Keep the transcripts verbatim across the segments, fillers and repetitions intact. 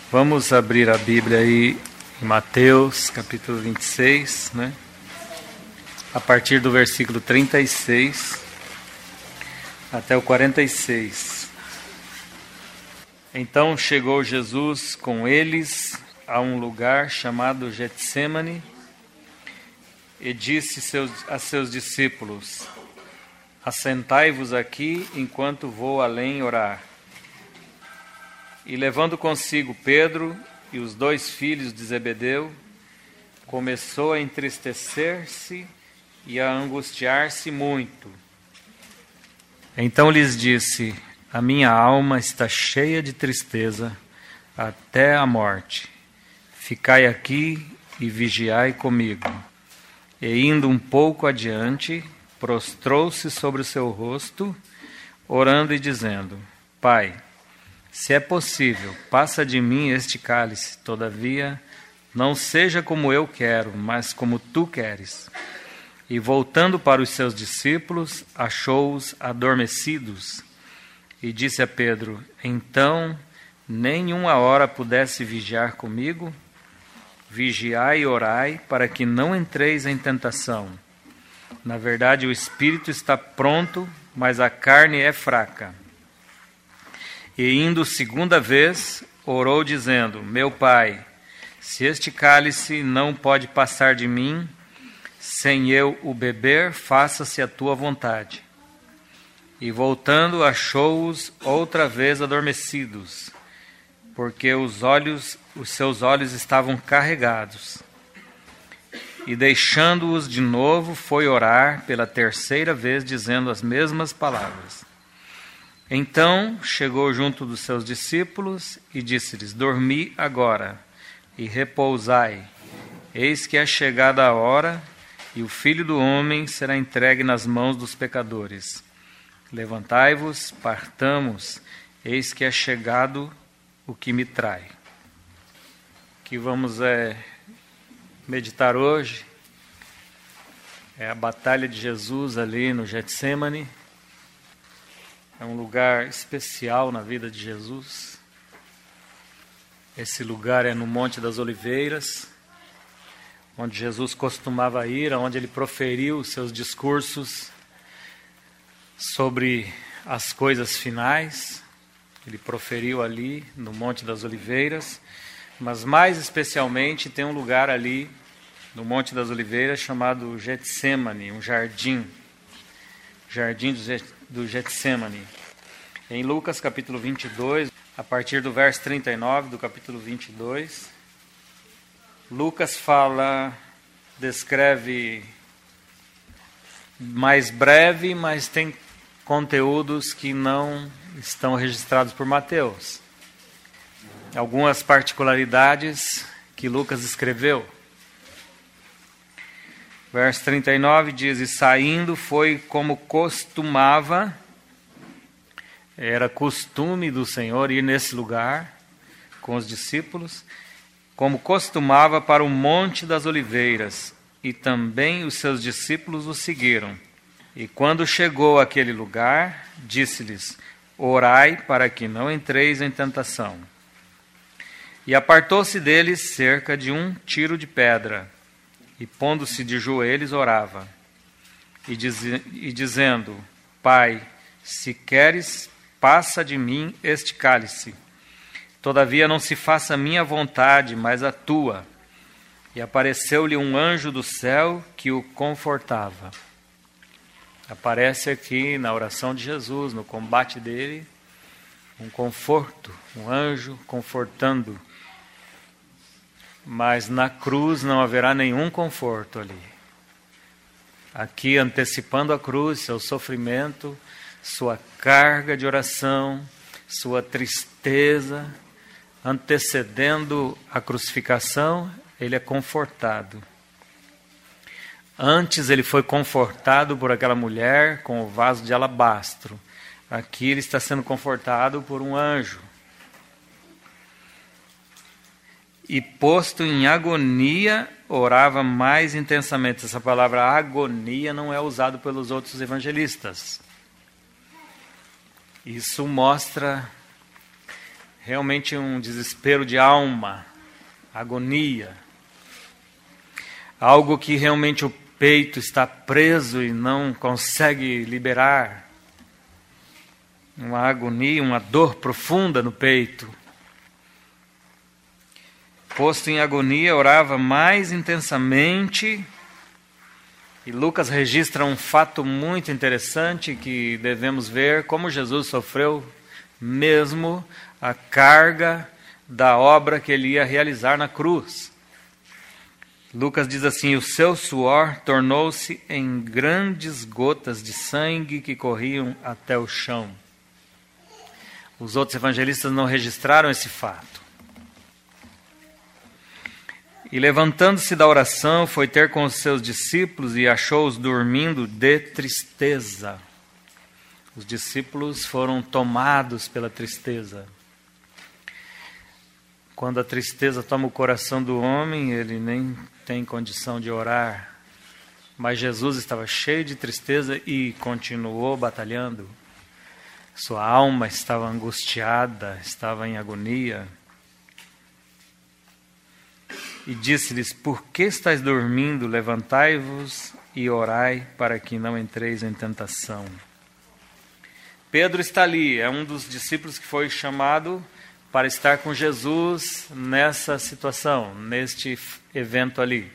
Vamos abrir a Bíblia aí em Mateus, capítulo vinte e seis, né? A partir do versículo trinta e seis até o quarenta e seis. Então chegou Jesus com eles a um lugar chamado Getsêmani e disse seus, a seus discípulos: assentai-vos aqui enquanto vou além orar. E levando consigo Pedro e os dois filhos de Zebedeu, começou a entristecer-se e a angustiar-se muito. Então lhes disse: a minha alma está cheia de tristeza até a morte. Ficai aqui e vigiai comigo. E indo um pouco adiante, prostrou-se sobre o seu rosto, orando e dizendo: Pai, se é possível, passa de mim este cálice, todavia, não seja como eu quero, mas como tu queres. E voltando para os seus discípulos, achou-os adormecidos, e disse a Pedro: então, nem uma hora pudesse vigiar comigo? Vigiai e orai, para que não entreis em tentação. Na verdade, o espírito está pronto, mas a carne é fraca. E indo segunda vez, orou dizendo: meu Pai, se este cálice não pode passar de mim, sem eu o beber, faça-se a tua vontade. E voltando, achou-os outra vez adormecidos, porque os olhos, os seus olhos estavam carregados. E deixando-os de novo, foi orar pela terceira vez, dizendo as mesmas palavras. Então chegou junto dos seus discípulos e disse-lhes: dormi agora e repousai. Eis que é chegada a hora, e o Filho do Homem será entregue nas mãos dos pecadores. Levantai-vos, partamos, eis que é chegado o que me trai. O que vamos é, meditar hoje é a batalha de Jesus ali no Getsêmani. É um lugar especial na vida de Jesus. Esse lugar é no Monte das Oliveiras, onde Jesus costumava ir, onde ele proferiu os seus discursos sobre as coisas finais. Ele proferiu ali no Monte das Oliveiras, mas mais especialmente tem um lugar ali no Monte das Oliveiras chamado Getsêmani, um jardim, jardim do Getsêmani. Em Lucas capítulo vinte e dois, a partir do verso trinta e nove do capítulo vinte e dois, Lucas fala, descreve mais breve, mas tem conteúdos que não estão registrados por Mateus. Algumas particularidades que Lucas escreveu. Verso trinta e nove diz: e saindo foi como costumava, era costume do Senhor ir nesse lugar com os discípulos, como costumava para o Monte das Oliveiras, e também os seus discípulos o seguiram. E quando chegou àquele lugar, disse-lhes: orai para que não entreis em tentação. E apartou-se deles cerca de um tiro de pedra, e pondo-se de joelhos orava, e, diz, e dizendo: Pai, se queres, passa de mim este cálice. Todavia não se faça a minha vontade, mas a tua. E apareceu-lhe um anjo do céu que o confortava. Aparece aqui na oração de Jesus, no combate dele, um conforto, um anjo confortando. Mas na cruz não haverá nenhum conforto ali. Aqui, antecipando a cruz, seu sofrimento, sua carga de oração, sua tristeza, antecedendo a crucificação, ele é confortado. Antes ele foi confortado por aquela mulher com o vaso de alabastro. Aqui ele está sendo confortado por um anjo. E posto em agonia, orava mais intensamente. Essa palavra agonia não é usada pelos outros evangelistas. Isso mostra realmente um desespero de alma, agonia. Algo que realmente o peito está preso e não consegue liberar. Uma agonia, uma dor profunda no peito. Posto em agonia, orava mais intensamente. E Lucas registra um fato muito interessante que devemos ver como Jesus sofreu mesmo a carga da obra que ele ia realizar na cruz. Lucas diz assim: o seu suor tornou-se em grandes gotas de sangue que corriam até o chão. Os outros evangelistas não registraram esse fato. E levantando-se da oração, foi ter com os seus discípulos e achou-os dormindo de tristeza. Os discípulos foram tomados pela tristeza. Quando a tristeza toma o coração do homem, ele nem tem condição de orar. Mas Jesus estava cheio de tristeza e continuou batalhando. Sua alma estava angustiada, estava em agonia. E disse-lhes: por que estáis dormindo? Levantai-vos e orai para que não entreis em tentação. Pedro está ali, é um dos discípulos que foi chamado para estar com Jesus nessa situação, neste evento ali.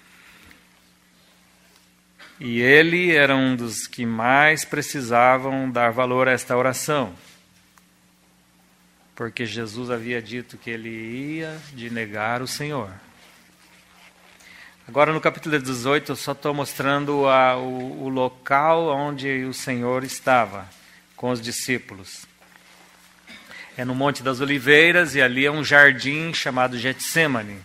E ele era um dos que mais precisavam dar valor a esta oração, porque Jesus havia dito que ele ia de negar o Senhor. Agora no capítulo dezoito eu só estou mostrando a, o, o local onde o Senhor estava com os discípulos. É no Monte das Oliveiras e ali é um jardim chamado Getsemane.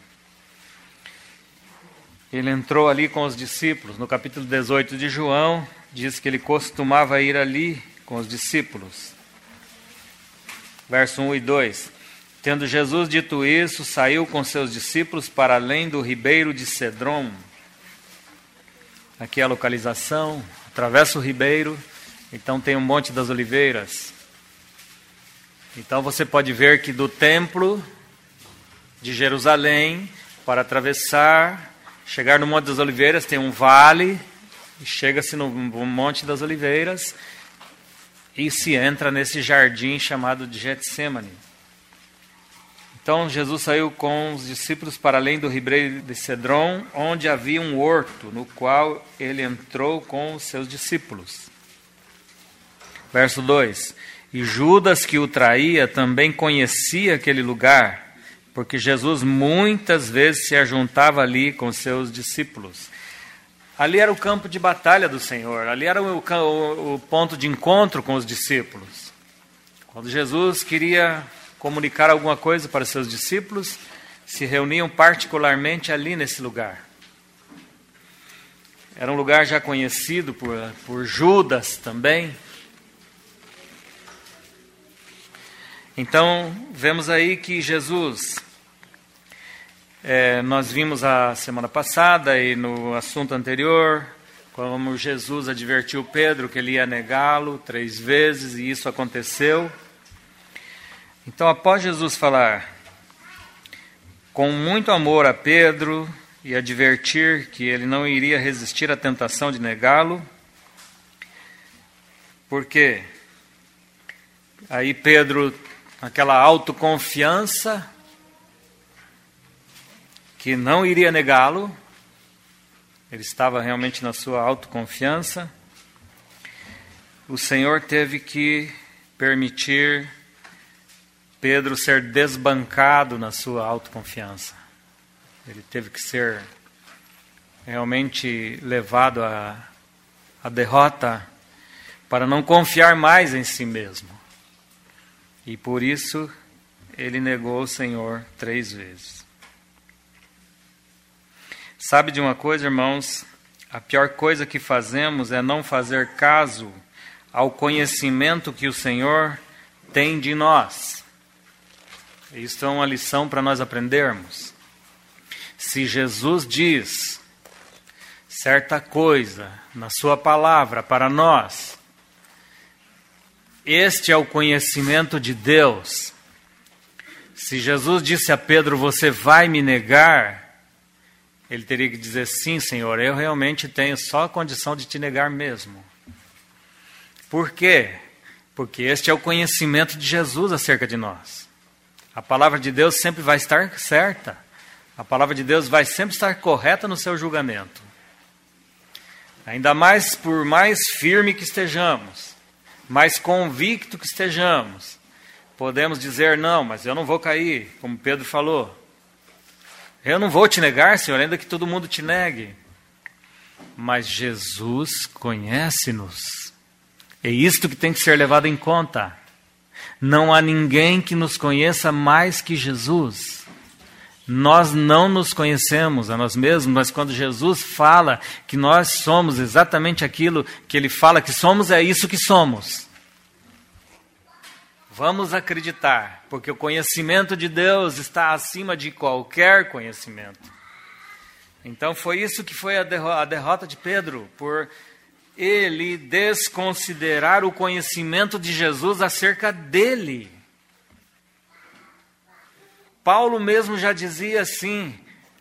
Ele entrou ali com os discípulos. No capítulo dezoito de João, diz que ele costumava ir ali com os discípulos. Verso um e dois. Tendo Jesus dito isso, saiu com seus discípulos para além do ribeiro de Cedron. Aqui é a localização, atravessa o ribeiro, então tem o Monte das Oliveiras. Então você pode ver que do templo de Jerusalém, para atravessar, chegar no Monte das Oliveiras, tem um vale, e chega-se no Monte das Oliveiras e se entra nesse jardim chamado de Getsemane. Então Jesus saiu com os discípulos para além do ribeiro de Cedron, onde havia um horto, no qual ele entrou com os seus discípulos. Verso dois. E Judas, que o traía, também conhecia aquele lugar, porque Jesus muitas vezes se ajuntava ali com seus discípulos. Ali era o campo de batalha do Senhor, ali era o, o, o ponto de encontro com os discípulos. Quando Jesus queria comunicar alguma coisa para seus discípulos, se reuniam particularmente ali nesse lugar. Era um lugar já conhecido por, por Judas também. Então, vemos aí que Jesus, é, nós vimos a semana passada e no assunto anterior, como Jesus advertiu Pedro que ele ia negá-lo três vezes, e isso aconteceu. Então, após Jesus falar com muito amor a Pedro e advertir que ele não iria resistir à tentação de negá-lo, porque aí Pedro, aquela autoconfiança que não iria negá-lo, ele estava realmente na sua autoconfiança, o Senhor teve que permitir Pedro ser desbancado na sua autoconfiança. Ele teve que ser realmente levado à, à derrota para não confiar mais em si mesmo. E por isso ele negou o Senhor três vezes. Sabe de uma coisa, irmãos? A pior coisa que fazemos é não fazer caso ao conhecimento que o Senhor tem de nós. Isso é uma lição para nós aprendermos. Se Jesus diz certa coisa na sua palavra para nós, este é o conhecimento de Deus. Se Jesus disse a Pedro, você vai me negar, ele teria que dizer, sim, Senhor, eu realmente tenho só a condição de te negar mesmo. Por quê? Porque este é o conhecimento de Jesus acerca de nós. A palavra de Deus sempre vai estar certa. A palavra de Deus vai sempre estar correta no seu julgamento. Ainda mais, por mais firme que estejamos, mais convicto que estejamos, podemos dizer, não, mas eu não vou cair, como Pedro falou. Eu não vou te negar, Senhor, ainda que todo mundo te negue. Mas Jesus conhece-nos. É isto que tem que ser levado em conta. Não há ninguém que nos conheça mais que Jesus. Nós não nos conhecemos a nós mesmos, mas quando Jesus fala que nós somos exatamente aquilo que Ele fala que somos, é isso que somos. Vamos acreditar, porque o conhecimento de Deus está acima de qualquer conhecimento. Então foi isso que foi a derrota, a derrota de Pedro, por ele desconsiderar o conhecimento de Jesus acerca dele. Paulo mesmo já dizia assim,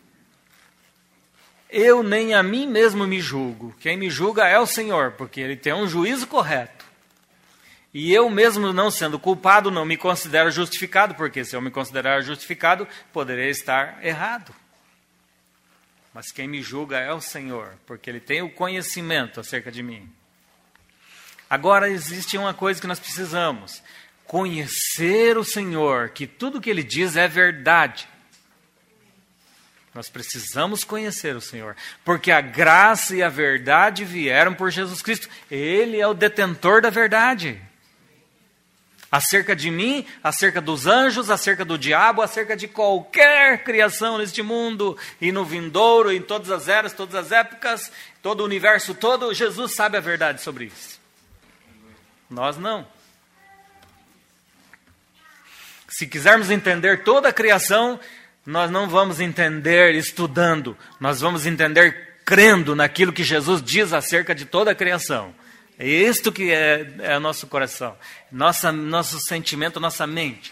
eu nem a mim mesmo me julgo, quem me julga é o Senhor, porque Ele tem um juízo correto. E eu mesmo não sendo culpado, não me considero justificado, porque se eu me considerar justificado, poderei estar errado. Mas quem me julga é o Senhor, porque Ele tem o conhecimento acerca de mim. Agora existe uma coisa que nós precisamos, conhecer o Senhor, que tudo que Ele diz é verdade. Nós precisamos conhecer o Senhor, porque a graça e a verdade vieram por Jesus Cristo. Ele é o detentor da verdade. Acerca de mim, acerca dos anjos, acerca do diabo, acerca de qualquer criação neste mundo, e no vindouro, em todas as eras, todas as épocas, todo o universo todo, Jesus sabe a verdade sobre isso. Nós não. Se quisermos entender toda a criação, nós não vamos entender estudando, nós vamos entender crendo naquilo que Jesus diz acerca de toda a criação. É isto que é, é o nosso coração, nossa, nosso sentimento, nossa mente.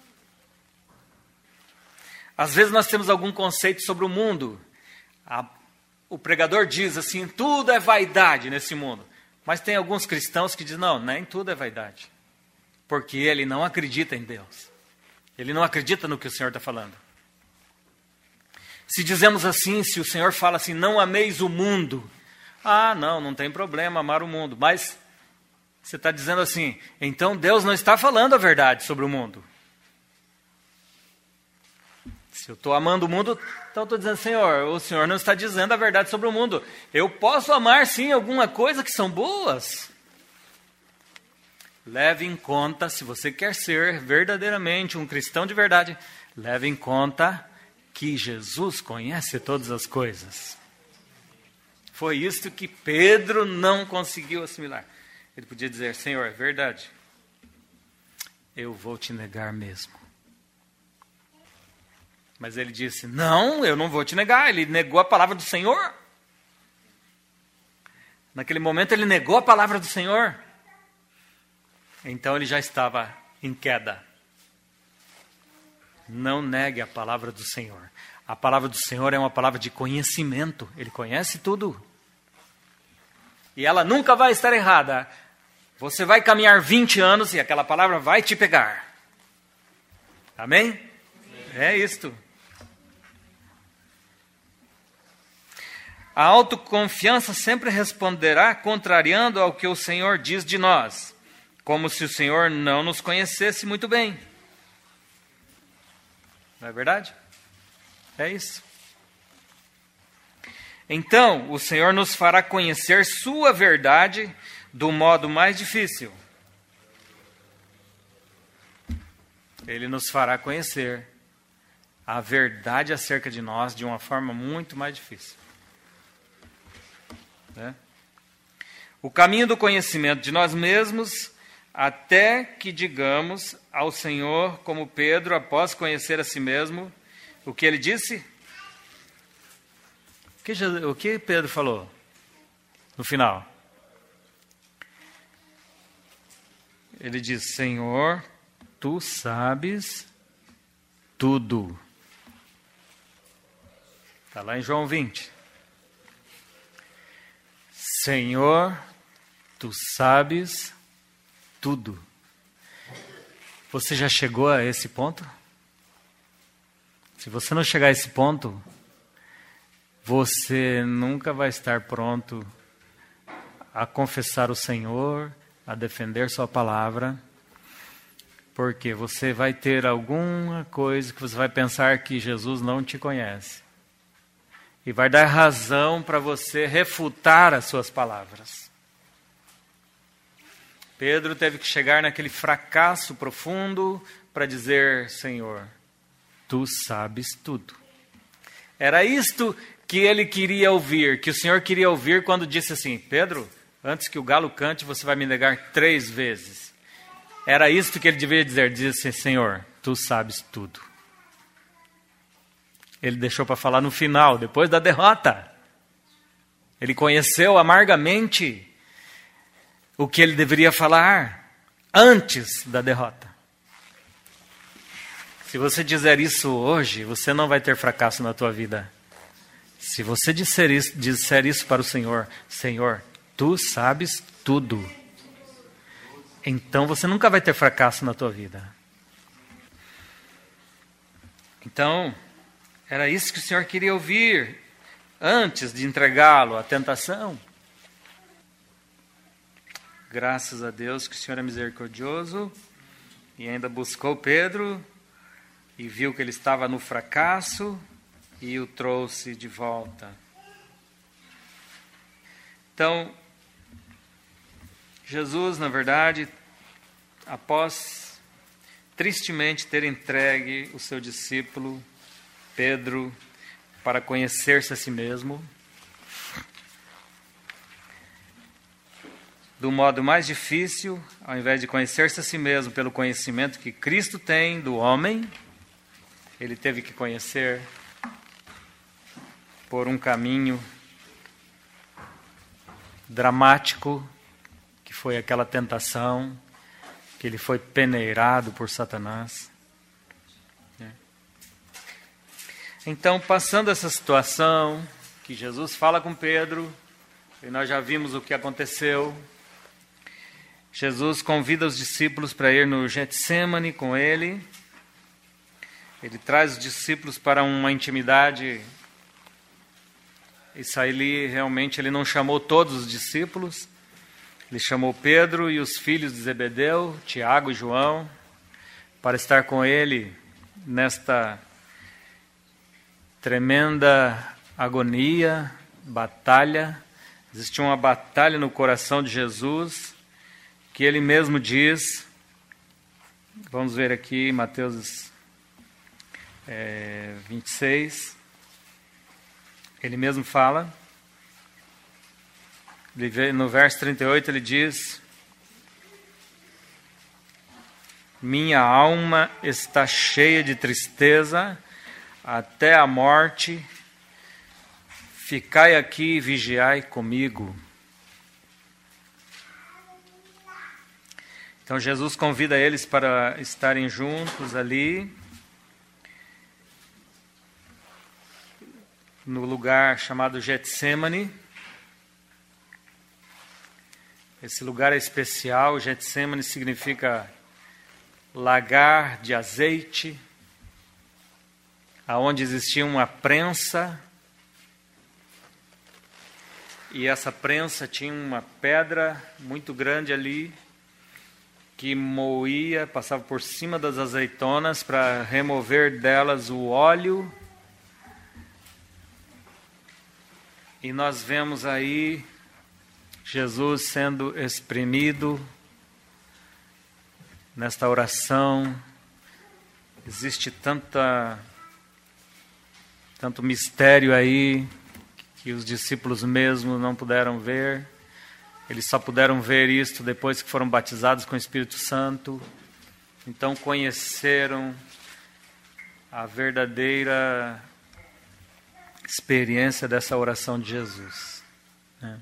Às vezes nós temos algum conceito sobre o mundo. A, o pregador diz assim, tudo é vaidade nesse mundo. Mas tem alguns cristãos que dizem, não, nem tudo é vaidade. Porque ele não acredita em Deus. Ele não acredita no que o Senhor está falando. Se dizemos assim, se o Senhor fala assim, não ameis o mundo. Ah, não, não tem problema amar o mundo. Mas você está dizendo assim, então Deus não está falando a verdade sobre o mundo. Se eu estou amando o mundo, então eu estou dizendo, Senhor, o Senhor não está dizendo a verdade sobre o mundo. Eu posso amar sim alguma coisa que são boas. Leve em conta, se você quer ser verdadeiramente um cristão de verdade, leve em conta que Jesus conhece todas as coisas. Foi isso que Pedro não conseguiu assimilar. Ele podia dizer, Senhor, é verdade. Eu vou te negar mesmo. Mas ele disse, não, eu não vou te negar. Ele negou a palavra do Senhor. Naquele momento ele negou a palavra do Senhor. Então ele já estava em queda. Não negue a palavra do Senhor. A palavra do Senhor é uma palavra de conhecimento. Ele conhece tudo. E ela nunca vai estar errada. Você vai caminhar vinte anos e aquela palavra vai te pegar. Amém? Sim. É isto. A autoconfiança sempre responderá contrariando ao que o Senhor diz de nós, como se o Senhor não nos conhecesse muito bem. Não é verdade? É isso. Então, o Senhor nos fará conhecer sua verdade do modo mais difícil. Ele nos fará conhecer a verdade acerca de nós de uma forma muito mais difícil. Né? O caminho do conhecimento de nós mesmos, até que digamos ao Senhor, como Pedro, após conhecer a si mesmo, o que ele disse? O que, Jesus, o que Pedro falou no final? Ele diz, Senhor, tu sabes tudo. Está lá em João vinte. Senhor, tu sabes tudo. Você já chegou a esse ponto? Se você não chegar a esse ponto, você nunca vai estar pronto a confessar o Senhor, a defender sua palavra, porque você vai ter alguma coisa que você vai pensar que Jesus não te conhece. E vai dar razão para você refutar as suas palavras. Pedro teve que chegar naquele fracasso profundo para dizer, Senhor, tu sabes tudo. Era isto que ele queria ouvir, que o Senhor queria ouvir quando disse assim, Pedro, antes que o galo cante, você vai me negar três vezes. Era isto que ele devia dizer, disse assim, Senhor, tu sabes tudo. Ele deixou para falar no final, depois da derrota. Ele conheceu amargamente o que ele deveria falar antes da derrota. Se você dizer isso hoje, você não vai ter fracasso na tua vida. Se você disser isso, disser isso para o Senhor, Senhor, tu sabes tudo. Então você nunca vai ter fracasso na tua vida. Então, era isso que o Senhor queria ouvir antes de entregá-lo à tentação. Graças a Deus que o Senhor é misericordioso e ainda buscou Pedro e viu que ele estava no fracasso e o trouxe de volta. Então, Jesus, na verdade, após tristemente ter entregue o seu discípulo Pedro para conhecer-se a si mesmo, do modo mais difícil, ao invés de conhecer-se a si mesmo pelo conhecimento que Cristo tem do homem, ele teve que conhecer por um caminho dramático, que foi aquela tentação, que ele foi peneirado por Satanás. Então, passando essa situação, que Jesus fala com Pedro, e nós já vimos o que aconteceu, Jesus convida os discípulos para ir no Getsêmani com ele. Ele traz os discípulos para uma intimidade. Isso aí, realmente, ele não chamou todos os discípulos. Ele chamou Pedro e os filhos de Zebedeu, Tiago e João, para estar com ele nesta tremenda agonia, batalha. Existia uma batalha no coração de Jesus, que ele mesmo diz, vamos ver aqui, Mateus é, vinte e seis, ele mesmo fala, ele, no verso trinta e oito ele diz, minha alma está cheia de tristeza até a morte, ficai aqui e vigiai comigo. Então Jesus convida eles para estarem juntos ali, no lugar chamado Getsêmani. Esse lugar é especial. Getsêmani significa lagar de azeite, aonde existia uma prensa, e essa prensa tinha uma pedra muito grande ali, que moía, passava por cima das azeitonas para remover delas o óleo. E nós vemos aí Jesus sendo exprimido nesta oração. Existe tanta, tanto mistério aí que os discípulos mesmo não puderam ver. Eles só puderam ver isto depois que foram batizados com o Espírito Santo. Então conheceram a verdadeira experiência dessa oração de Jesus, né?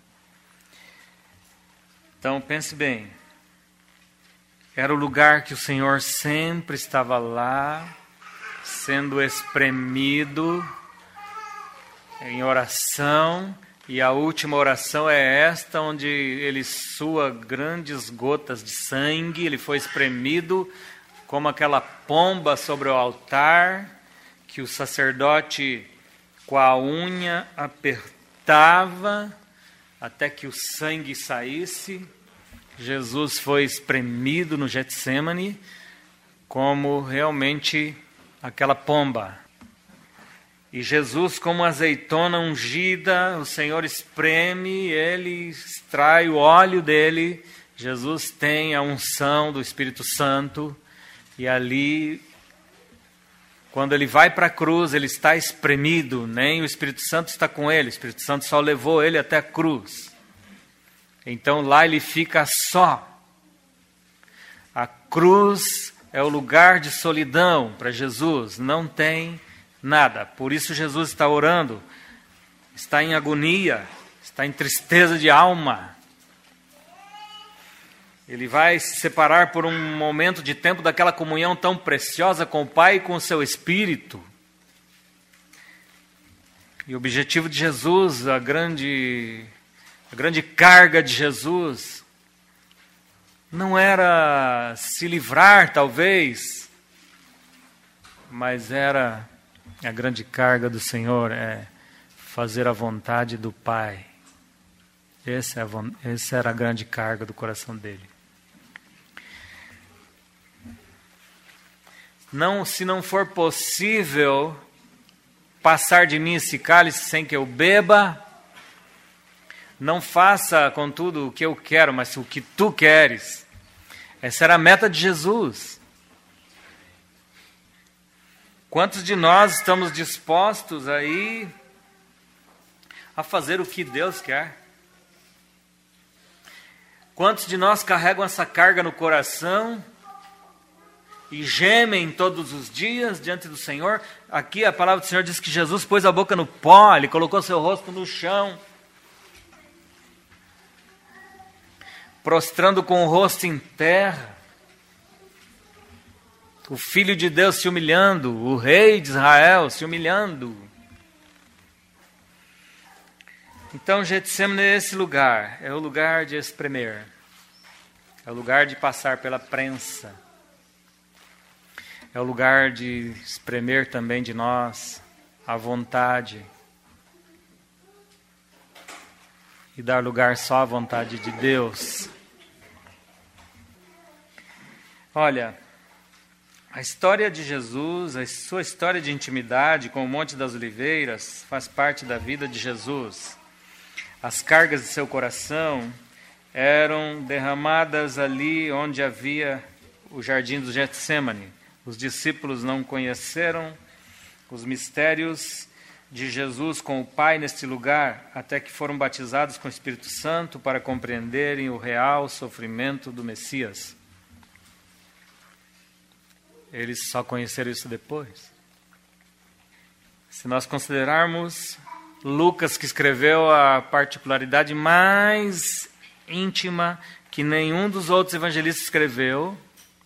Então pense bem, era o lugar que o Senhor sempre estava lá, sendo espremido em oração, e a última oração é esta, onde ele sua grandes gotas de sangue, ele foi espremido como aquela pomba sobre o altar, que o sacerdote com a unha apertava até que o sangue saísse. Jesus foi espremido no Getsemane como realmente aquela pomba. E Jesus, como azeitona ungida, o Senhor espreme, ele extrai o óleo dele. Jesus tem a unção do Espírito Santo. E ali, quando ele vai para a cruz, ele está espremido. Nem o Espírito Santo está com ele. O Espírito Santo só levou ele até a cruz. Então lá ele fica só. A cruz é o lugar de solidão para Jesus. Não tem nada. Por isso Jesus está orando, está em agonia, está em tristeza de alma. Ele vai se separar por um momento de tempo daquela comunhão tão preciosa com o Pai e com o seu Espírito. E o objetivo de Jesus, a grande, a grande carga de Jesus, não era se livrar, talvez, mas era... A grande carga do Senhor é fazer a vontade do Pai. Essa, é a, essa era a grande carga do coração dele. Não, se não for possível passar de mim esse cálice sem que eu beba, não faça, contudo, o que eu quero, mas o que tu queres. Essa era a meta de Jesus. Quantos de nós estamos dispostos aí a fazer o que Deus quer? Quantos de nós carregam essa carga no coração e gemem todos os dias diante do Senhor? Aqui a palavra do Senhor diz que Jesus pôs a boca no pó, ele colocou seu rosto no chão, prostrando com o rosto em terra. O Filho de Deus se humilhando, o Rei de Israel se humilhando. Então, Getsemane é esse lugar, é o lugar de espremer, é o lugar de passar pela prensa, é o lugar de espremer também de nós a vontade e dar lugar só à vontade de Deus. Olha, a história de Jesus, a sua história de intimidade com o Monte das Oliveiras faz parte da vida de Jesus. As cargas de seu coração eram derramadas ali onde havia o jardim do Getsemane. Os discípulos não conheceram os mistérios de Jesus com o Pai neste lugar, até que foram batizados com o Espírito Santo para compreenderem o real sofrimento do Messias. Eles só conheceram isso depois. Se nós considerarmos Lucas, que escreveu a particularidade mais íntima que nenhum dos outros evangelistas escreveu,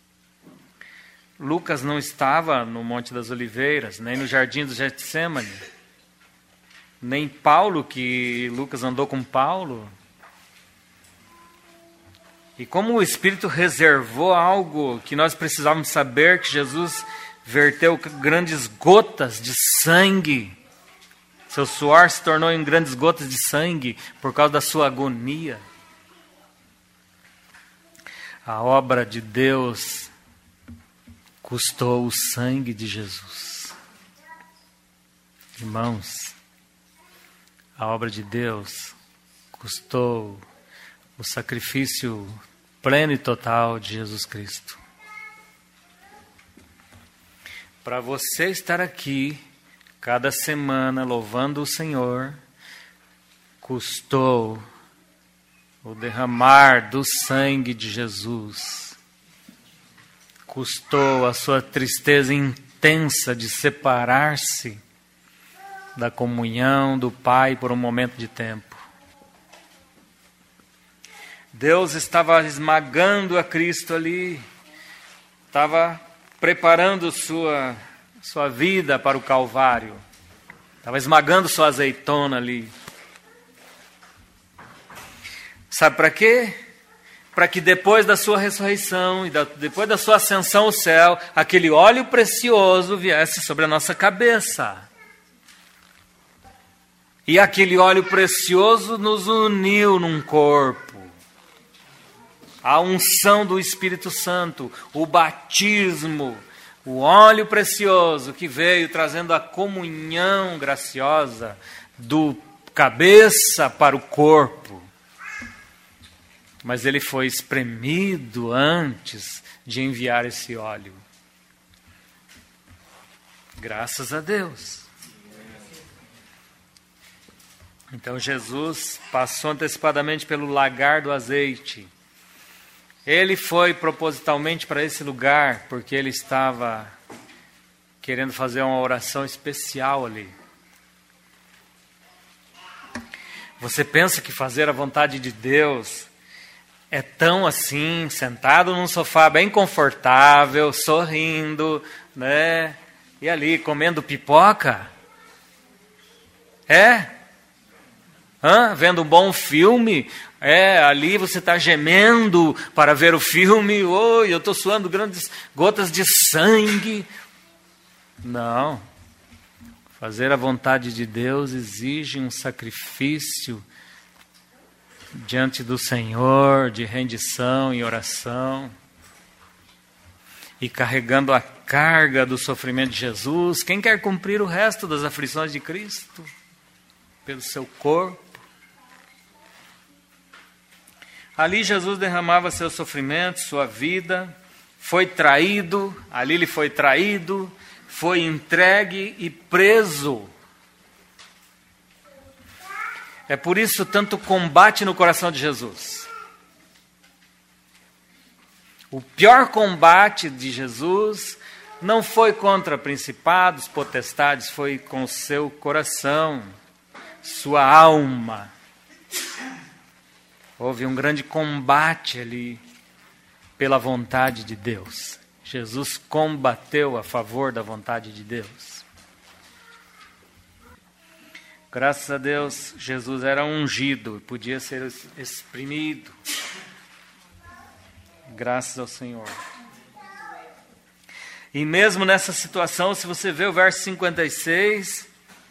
Lucas não estava no Monte das Oliveiras, nem no Jardim do Getsemane, nem Paulo, que Lucas andou com Paulo. E como o Espírito reservou algo que nós precisávamos saber, que Jesus verteu grandes gotas de sangue, seu suor se tornou em grandes gotas de sangue por causa da sua agonia. A obra de Deus custou o sangue de Jesus. Irmãos, a obra de Deus custou o sacrifício pleno e total de Jesus Cristo. Para você estar aqui cada semana louvando o Senhor, custou o derramar do sangue de Jesus. Custou a sua tristeza intensa de separar-se da comunhão do Pai por um momento de tempo. Deus estava esmagando a Cristo ali, estava preparando sua, sua vida para o Calvário. Estava esmagando sua azeitona ali. Sabe para quê? Para que depois da sua ressurreição e da, depois da sua ascensão ao céu, aquele óleo precioso viesse sobre a nossa cabeça. E aquele óleo precioso nos uniu num corpo. A unção do Espírito Santo, o batismo, o óleo precioso que veio trazendo a comunhão graciosa do cabeça para o corpo. Mas ele foi espremido antes de enviar esse óleo. Graças a Deus. Então Jesus passou antecipadamente pelo lagar do azeite. Ele foi propositalmente para esse lugar porque ele estava querendo fazer uma oração especial ali. Você pensa que fazer a vontade de Deus é tão assim, sentado num sofá bem confortável, sorrindo, né? E ali comendo pipoca? É? Hã? Vendo um bom filme? É, ali você está gemendo para ver o filme. Oi, eu estou suando grandes gotas de sangue. Não. Fazer a vontade de Deus exige um sacrifício diante do Senhor, de rendição e oração. E carregando a carga do sofrimento de Jesus. Quem quer cumprir o resto das aflições de Cristo? Pelo seu corpo. Ali Jesus derramava seu sofrimento, sua vida, foi traído, ali ele foi traído, foi entregue e preso. É por isso tanto combate no coração de Jesus. O pior combate de Jesus não foi contra principados, potestades, foi com seu coração, sua alma. Houve um grande combate ali pela vontade de Deus. Jesus combateu a favor da vontade de Deus. Graças a Deus, Jesus era ungido, podia ser exprimido. Graças ao Senhor. E mesmo nessa situação, se você vê o verso cinquenta e seis,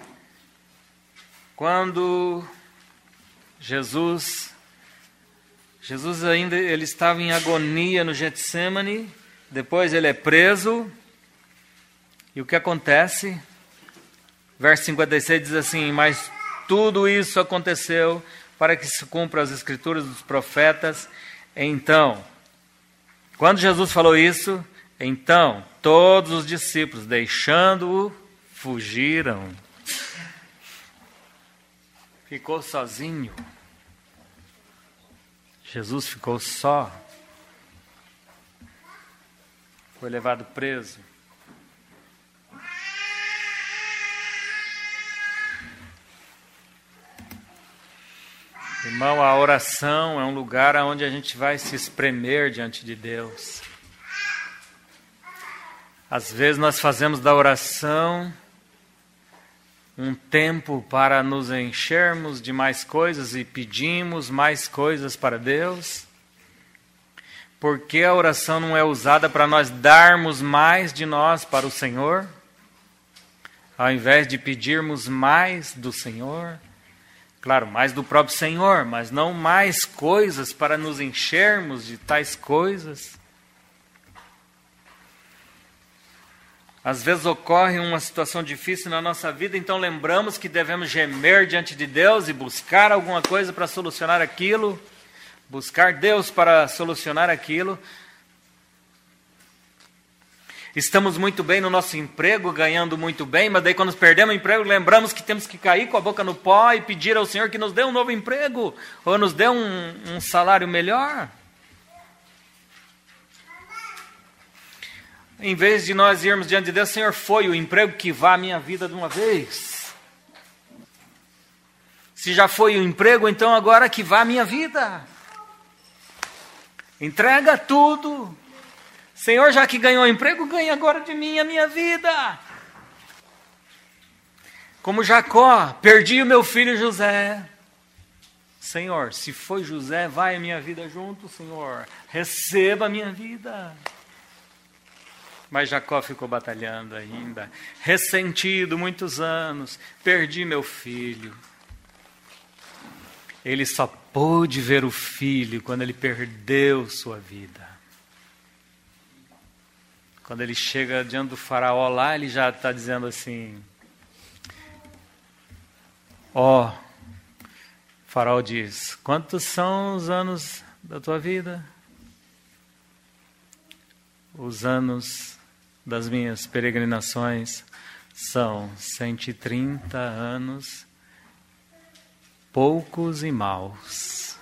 quando Jesus... Jesus ainda ele estava em agonia no Getsemane, depois ele é preso, e o que acontece? Verso cinquenta e seis diz assim: mas tudo isso aconteceu para que se cumpra as escrituras dos profetas. Então, quando Jesus falou isso, então todos os discípulos, deixando-o, fugiram. Ficou sozinho. Jesus ficou só, foi levado preso. Irmão, a oração é um lugar onde a gente vai se espremer diante de Deus. Às vezes nós fazemos da oração um tempo para nos enchermos de mais coisas e pedimos mais coisas para Deus. Porque a oração não é usada para nós darmos mais de nós para o Senhor, ao invés de pedirmos mais do Senhor. Claro, mais do próprio Senhor, mas não mais coisas para nos enchermos de tais coisas. Às vezes ocorre uma situação difícil na nossa vida, então lembramos que devemos gemer diante de Deus e buscar alguma coisa para solucionar aquilo, buscar Deus para solucionar aquilo. Estamos muito bem no nosso emprego, ganhando muito bem, mas daí quando perdemos o emprego, lembramos que temos que cair com a boca no pó e pedir ao Senhor que nos dê um novo emprego, ou nos dê um, um salário melhor. Em vez de nós irmos diante de Deus, Senhor, foi o emprego que vá a minha vida de uma vez. Se já foi o emprego, então agora que vá a minha vida. Entrega tudo. Senhor, já que ganhou o emprego, ganha agora de mim a minha vida. Como Jacó, perdi o meu filho José. Senhor, se foi José, vai a minha vida junto, Senhor. Receba a minha vida. Mas Jacó ficou batalhando ainda, ressentido muitos anos. Perdi meu filho. Ele só pôde ver o filho quando ele perdeu sua vida. Quando ele chega diante do faraó lá, ele já está dizendo assim: ó, oh, o faraó diz, quantos são os anos da tua vida? Os anos das minhas peregrinações são cento e trinta anos, poucos e maus.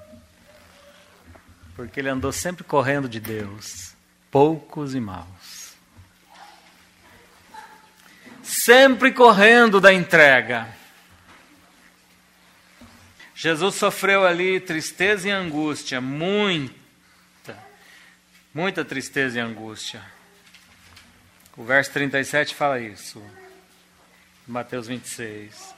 Porque ele andou sempre correndo de Deus, poucos e maus. Sempre correndo da entrega. Jesus sofreu ali tristeza e angústia, muita, muita tristeza e angústia. O verso trinta e sete fala isso, Mateus vinte e seis.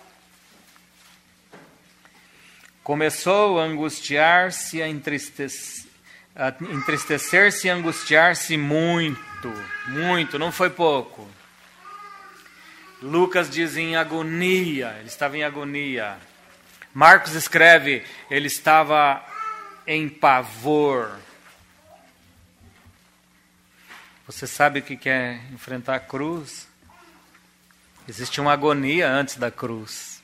Começou a angustiar-se, a entristecer, a entristecer-se e angustiar-se muito, muito, não foi pouco. Lucas diz em agonia, ele estava em agonia. Marcos escreve, ele estava em pavor. Você sabe o que é enfrentar a cruz? Existe uma agonia antes da cruz.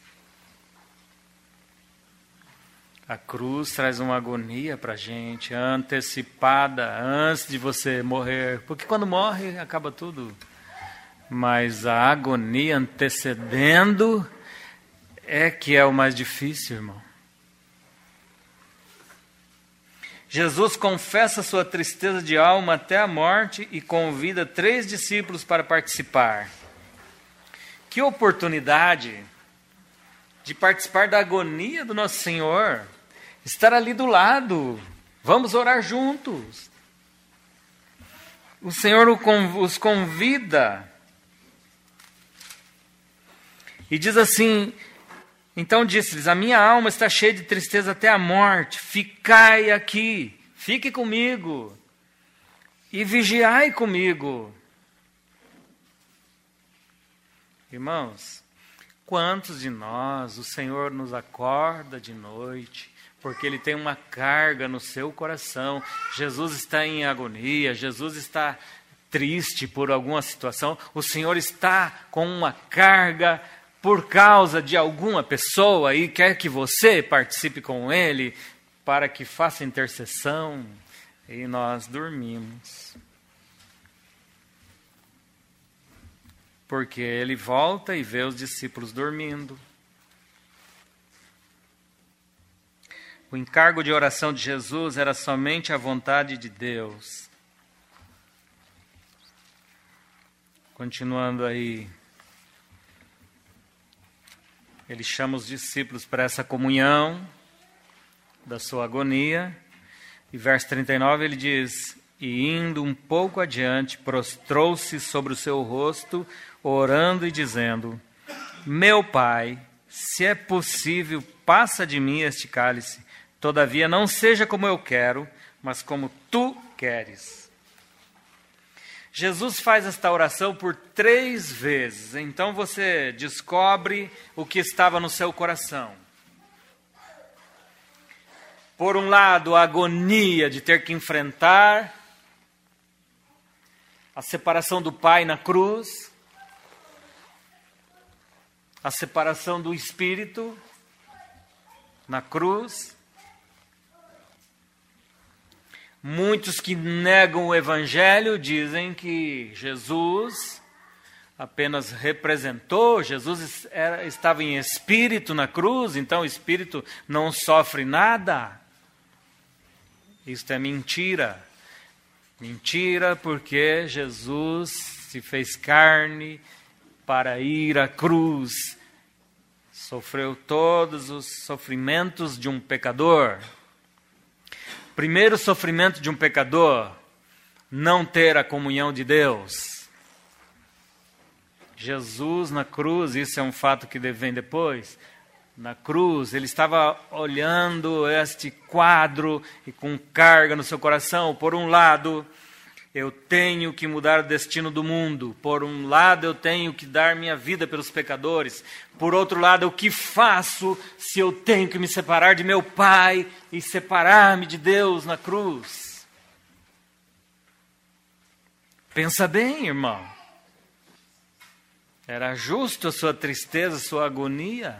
A cruz traz uma agonia para a gente, antecipada, antes de você morrer. Porque quando morre, acaba tudo. Mas a agonia antecedendo é que é o mais difícil, irmão. Jesus confessa sua tristeza de alma até a morte e convida três discípulos para participar. Que oportunidade de participar da agonia do nosso Senhor. Estar ali do lado. Vamos orar juntos. O Senhor os convida. E diz assim: então disse-lhes, a minha alma está cheia de tristeza até a morte. Ficai aqui, fique comigo. E vigiai comigo. Irmãos, quantos de nós o Senhor nos acorda de noite, porque Ele tem uma carga no seu coração. Jesus está em agonia, Jesus está triste por alguma situação. O Senhor está com uma carga por causa de alguma pessoa e quer que você participe com Ele para que faça intercessão. E nós dormimos. Porque Ele volta e vê os discípulos dormindo. O encargo de oração de Jesus era somente a vontade de Deus. Continuando aí. Ele chama os discípulos para essa comunhão da sua agonia. E verso trinta e nove ele diz: e indo um pouco adiante, prostrou-se sobre o seu rosto, orando e dizendo: meu Pai, se é possível, passa de mim este cálice. Todavia não seja como eu quero, mas como tu queres. Jesus faz esta oração por três vezes. Então você descobre o que estava no seu coração. Por um lado, a agonia de ter que enfrentar a separação do Pai na cruz, a separação do Espírito na cruz. Muitos que negam o Evangelho dizem que Jesus apenas representou, Jesus era, estava em espírito na cruz, então o espírito não sofre nada. Isto é mentira. Mentira, porque Jesus se fez carne para ir à cruz. Sofreu todos os sofrimentos de um pecador. Primeiro sofrimento de um pecador, não ter a comunhão de Deus. Jesus na cruz, isso é um fato que vem depois, na cruz, ele estava olhando este quadro e com carga no seu coração. Por um lado, eu tenho que mudar o destino do mundo. Por um lado, eu tenho que dar minha vida pelos pecadores. Por outro lado, o que faço se eu tenho que me separar de meu Pai e separar-me de Deus na cruz? Pensa bem, irmão. Era justo a sua tristeza, a sua agonia?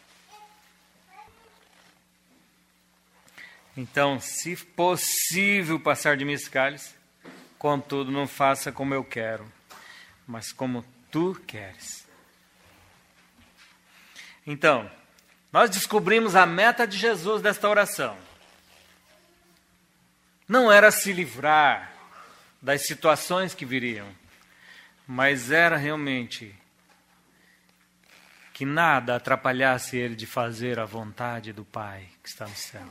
Então, se possível passar de mim esse cálice, contudo, não faça como eu quero, mas como tu queres. Então, nós descobrimos a meta de Jesus desta oração. Não era se livrar das situações que viriam, mas era realmente que nada atrapalhasse ele de fazer a vontade do Pai que está no céu.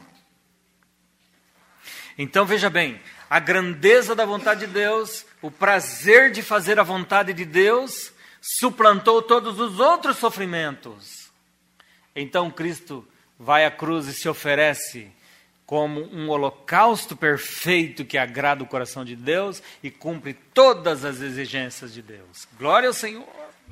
Então veja bem, a grandeza da vontade de Deus, o prazer de fazer a vontade de Deus, suplantou todos os outros sofrimentos. Então Cristo vai à cruz e se oferece como um holocausto perfeito que agrada o coração de Deus e cumpre todas as exigências de Deus. Glória ao Senhor!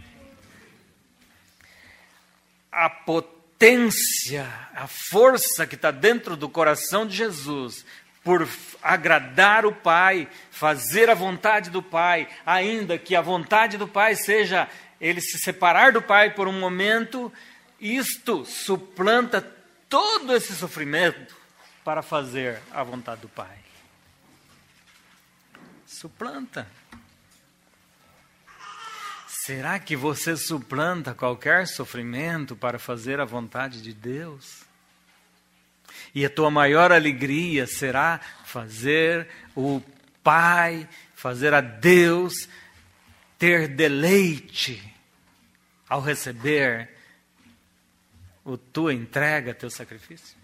A potência, a força que está dentro do coração de Jesus, por agradar o Pai, fazer a vontade do Pai, ainda que a vontade do Pai seja ele se separar do Pai por um momento, isto suplanta todo esse sofrimento para fazer a vontade do Pai. Suplanta. Será que você suplanta qualquer sofrimento para fazer a vontade de Deus? E a tua maior alegria será fazer o Pai, fazer a Deus ter deleite ao receber a tua entrega, teu sacrifício?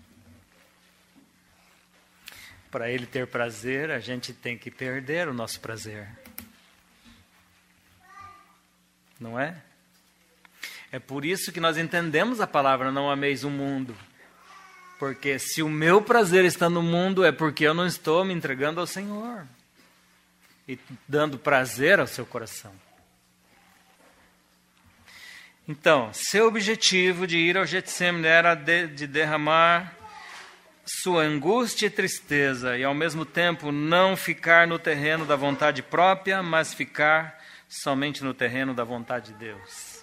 Para Ele ter prazer, a gente tem que perder o nosso prazer. Não é? É por isso que nós entendemos a palavra não ameis o mundo. Porque se o meu prazer está no mundo, é porque eu não estou me entregando ao Senhor e dando prazer ao seu coração. Então, seu objetivo de ir ao Getsemane era de, de derramar sua angústia e tristeza e, ao mesmo tempo, não ficar no terreno da vontade própria, mas ficar somente no terreno da vontade de Deus.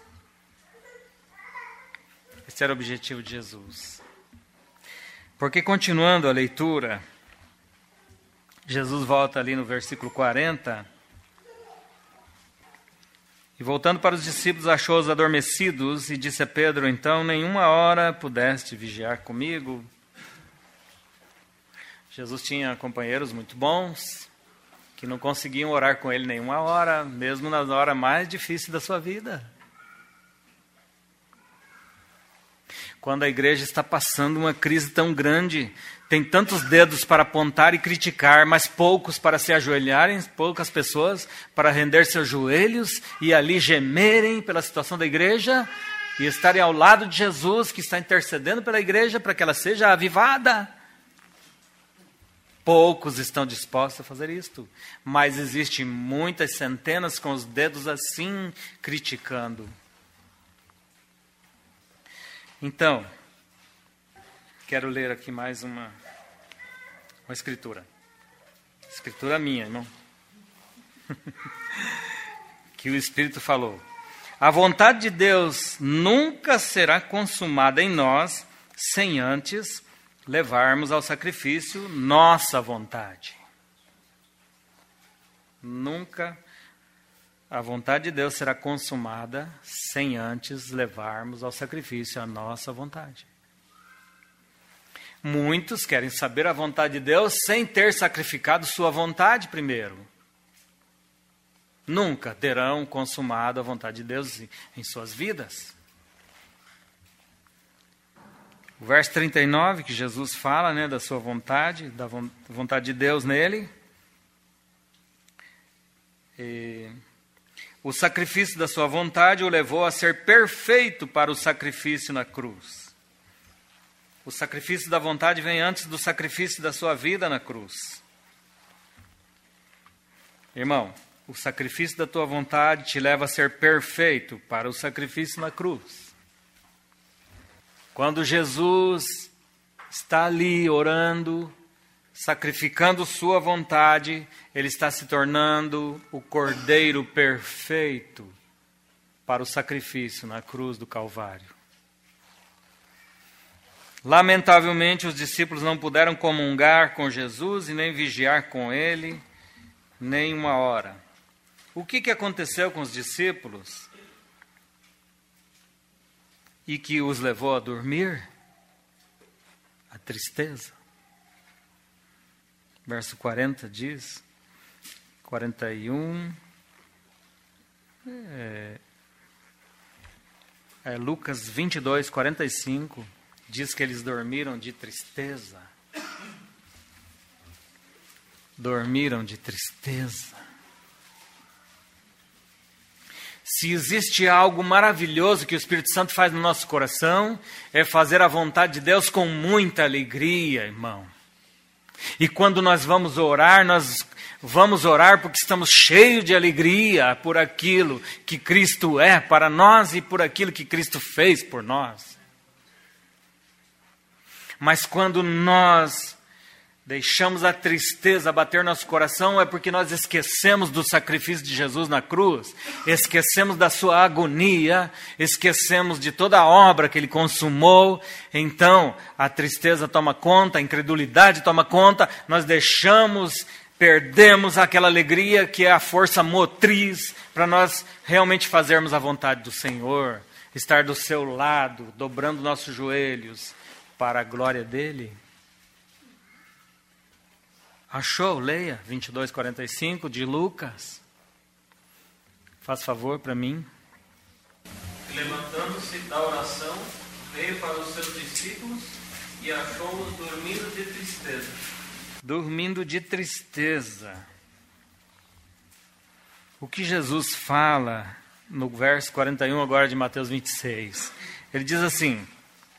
Esse era o objetivo de Jesus. Porque, continuando a leitura, Jesus volta ali no versículo quarenta, e voltando para os discípulos, achou-os adormecidos, e disse a Pedro: então, nenhuma hora pudeste vigiar comigo? Jesus tinha companheiros muito bons, que não conseguiam orar com ele nenhuma hora, mesmo na hora mais difícil da sua vida. Quando a igreja está passando uma crise tão grande, tem tantos dedos para apontar e criticar, mas poucos para se ajoelharem, poucas pessoas para render seus joelhos e ali gemerem pela situação da igreja e estarem ao lado de Jesus, que está intercedendo pela igreja para que ela seja avivada. Poucos estão dispostos a fazer isto, mas existem muitas centenas com os dedos assim, criticando. Então, quero ler aqui mais uma, uma escritura. Escritura minha, irmão. Que o Espírito falou. A vontade de Deus nunca será consumada em nós sem antes levarmos ao sacrifício nossa vontade. Nunca a vontade de Deus será consumada sem antes levarmos ao sacrifício a nossa vontade. Muitos querem saber a vontade de Deus sem ter sacrificado sua vontade primeiro. Nunca terão consumado a vontade de Deus em suas vidas. O verso trinta e nove, que Jesus fala, né, da sua vontade, da vontade de Deus nele. E O sacrifício da sua vontade o levou a ser perfeito para o sacrifício na cruz. O sacrifício da vontade vem antes do sacrifício da sua vida na cruz. Irmão, o sacrifício da tua vontade te leva a ser perfeito para o sacrifício na cruz. Quando Jesus está ali orando, sacrificando sua vontade, ele está se tornando o Cordeiro perfeito para o sacrifício na cruz do Calvário. Lamentavelmente, os discípulos não puderam comungar com Jesus e nem vigiar com ele nem uma hora. O que, que aconteceu com os discípulos e que os levou a dormir? A tristeza. Verso quarenta diz, quarenta e um, é, é Lucas vinte e dois, quarenta e cinco, diz que eles dormiram de tristeza. Dormiram de tristeza. Se existe algo maravilhoso que o Espírito Santo faz no nosso coração, é fazer a vontade de Deus com muita alegria, irmão. E quando nós vamos orar, nós vamos orar porque estamos cheios de alegria por aquilo que Cristo é para nós e por aquilo que Cristo fez por nós. Mas quando nós deixamos a tristeza bater nosso coração, é porque nós esquecemos do sacrifício de Jesus na cruz, esquecemos da sua agonia, esquecemos de toda a obra que ele consumou. Então a tristeza toma conta, a incredulidade toma conta, nós deixamos, perdemos aquela alegria que é a força motriz para nós realmente fazermos a vontade do Senhor, estar do seu lado, dobrando nossos joelhos para a glória dele. Achou? Leia vinte e dois, quarenta e cinco de Lucas. Faz favor para mim. Levantando-se da oração, veio para os seus discípulos e achou-os dormindo de tristeza. Dormindo de tristeza. O que Jesus fala no verso quarenta e um agora de Mateus vinte e seis? Ele diz assim: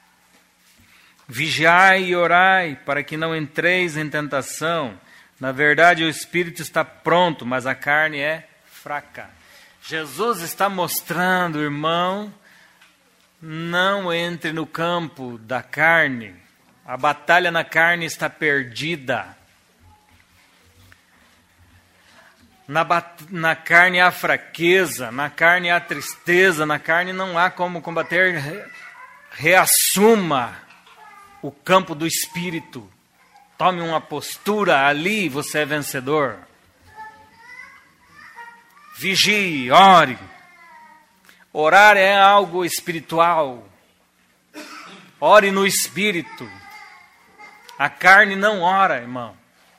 vigiai e orai para que não entreis em tentação. Na verdade, o espírito está pronto, mas a carne é fraca. Jesus está mostrando, irmão, não entre no campo da carne. A batalha na carne está perdida. Na, bat- na carne há fraqueza, na carne há tristeza, na carne não há como combater. Re- reassuma o campo do espírito. Tome uma postura ali, você é vencedor. Vigie, ore. Orar é algo espiritual. Ore no espírito. A carne não ora, irmão.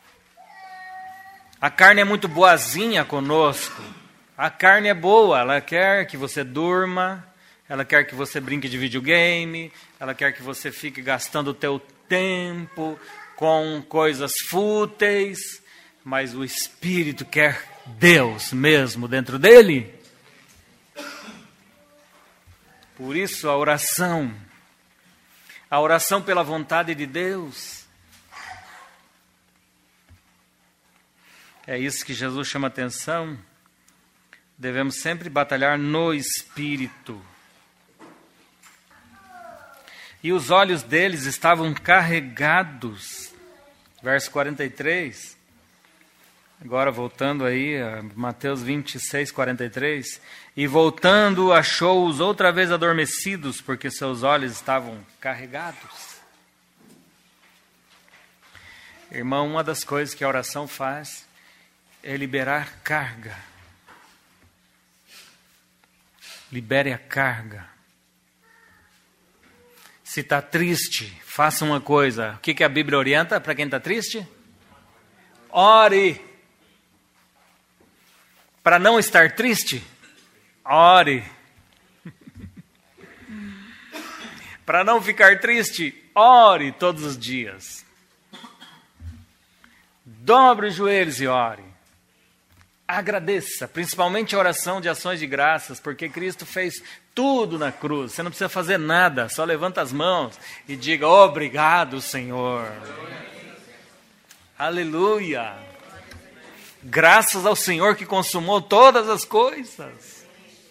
A carne é muito boazinha conosco. A carne é boa, ela quer que você durma, ela quer que você brinque de videogame, ela quer que você fique gastando o teu tempo com coisas fúteis, mas o Espírito quer Deus mesmo dentro dele. Por isso a oração, a oração pela vontade de Deus, é isso que Jesus chama atenção. Devemos sempre batalhar no Espírito. E os olhos deles estavam carregados. Verso quarenta e três. Agora voltando aí a Mateus vinte e seis, quarenta e três. E voltando, achou-os outra vez adormecidos, porque seus olhos estavam carregados. Irmão, uma das coisas que a oração faz é liberar carga. Libere a carga. Se está triste, faça uma coisa. O que, que a Bíblia orienta para quem está triste? Ore. Para não estar triste, ore. Para não ficar triste, ore todos os dias. Dobre os joelhos e ore. Agradeça, principalmente a oração de ações de graças, porque Cristo fez tudo na cruz. Você não precisa fazer nada, só levanta as mãos e diga: obrigado, Senhor. Aleluia. Graças ao Senhor que consumou todas as coisas.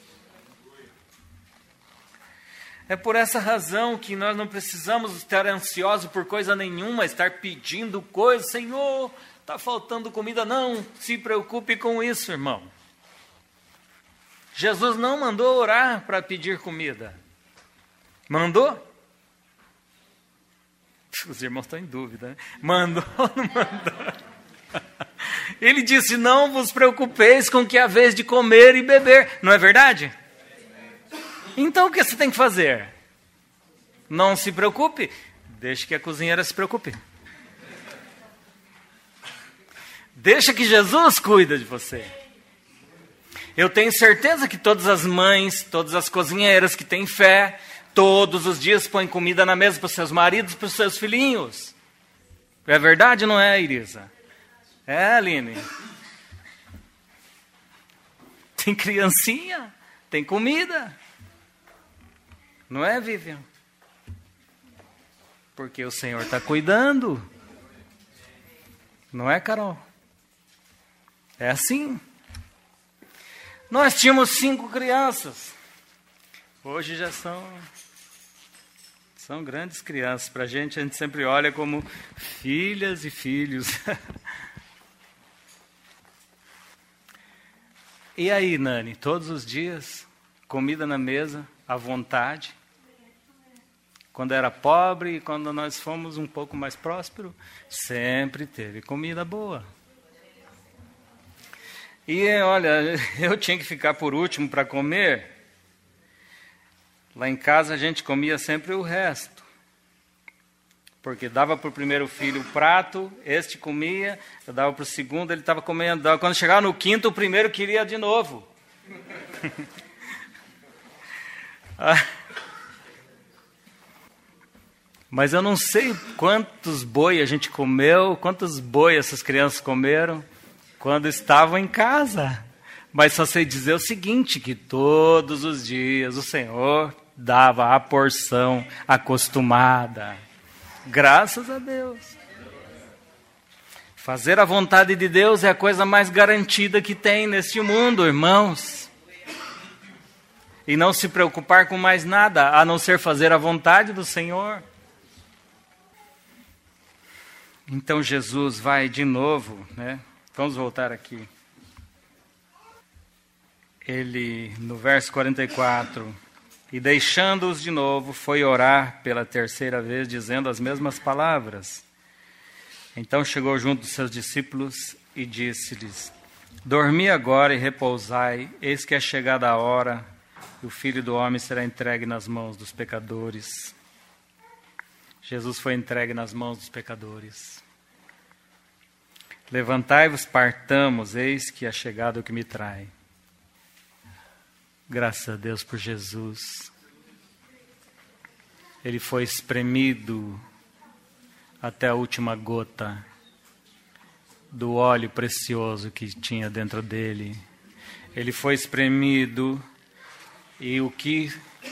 É por essa razão que nós não precisamos estar ansiosos por coisa nenhuma, estar pedindo coisa. Senhor, está faltando comida. Não se preocupe com isso, irmão. Jesus não mandou orar para pedir comida. Mandou? Os irmãos estão em dúvida, né? Mandou ou não mandou? Ele disse: não vos preocupeis com o que é a vez de comer e beber. Não é verdade? Então o que você tem que fazer? Não se preocupe. Deixe que a cozinheira se preocupe. Deixa que Jesus cuida de você. Eu tenho certeza que todas as mães, todas as cozinheiras que têm fé, todos os dias põem comida na mesa para os seus maridos, para os seus filhinhos. É verdade ou não é, Irisa? É, Aline? Tem criancinha, tem comida. Não é, Vivian? Porque o Senhor está cuidando. Não é, Carol? É assim. Nós tínhamos cinco crianças. Hoje já são, são grandes crianças. Para a gente, a gente sempre olha como filhas e filhos. E aí, Nani, todos os dias, comida na mesa, à vontade. Quando era pobre e quando nós fomos um pouco mais prósperos, sempre teve comida boa. E olha, eu tinha que ficar por último para comer. Lá em casa a gente comia sempre o resto. Porque dava para o primeiro filho o prato, este comia, eu dava para o segundo, ele estava comendo. Dava. Quando chegava no quinto, o primeiro queria de novo. ah. Mas eu não sei quantos boi a gente comeu, quantos boi essas crianças comeram quando estavam em casa. Mas só sei dizer o seguinte, que todos os dias o Senhor dava a porção acostumada. Graças a Deus. Fazer a vontade de Deus é a coisa mais garantida que tem neste mundo, irmãos. E não se preocupar com mais nada, a não ser fazer a vontade do Senhor. Então Jesus vai de novo, né? Vamos voltar aqui. Ele, no verso quarenta e quatro, e deixando-os de novo, foi orar pela terceira vez, dizendo as mesmas palavras. Então chegou junto dos seus discípulos e disse-lhes: dormi agora e repousai, eis que é chegada a hora, e o Filho do Homem será entregue nas mãos dos pecadores. Jesus foi entregue nas mãos dos pecadores. Levantai-vos, partamos, eis que é chegado o que me trai. Graças a Deus por Jesus. Ele foi espremido até a última gota do óleo precioso que tinha dentro dele. Ele foi espremido e o que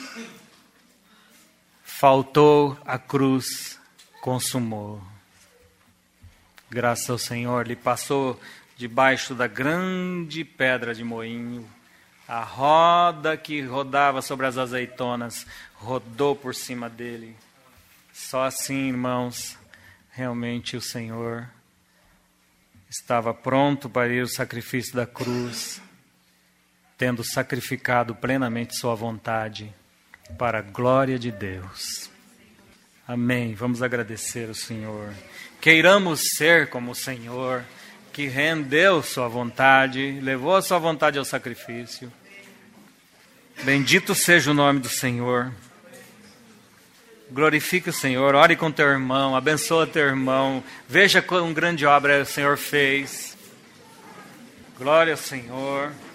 faltou à cruz consumou. Graças ao Senhor, ele passou debaixo da grande pedra de moinho. A roda que rodava sobre as azeitonas rodou por cima dele. Só assim, irmãos, realmente o Senhor estava pronto para ir ao sacrifício da cruz, tendo sacrificado plenamente sua vontade para a glória de Deus. Amém. Vamos agradecer ao Senhor. Queiramos ser como o Senhor, que rendeu sua vontade, levou a sua vontade ao sacrifício. Bendito seja o nome do Senhor. Glorifique o Senhor, ore com teu irmão, abençoa teu irmão, veja quão grande obra o Senhor fez. Glória ao Senhor.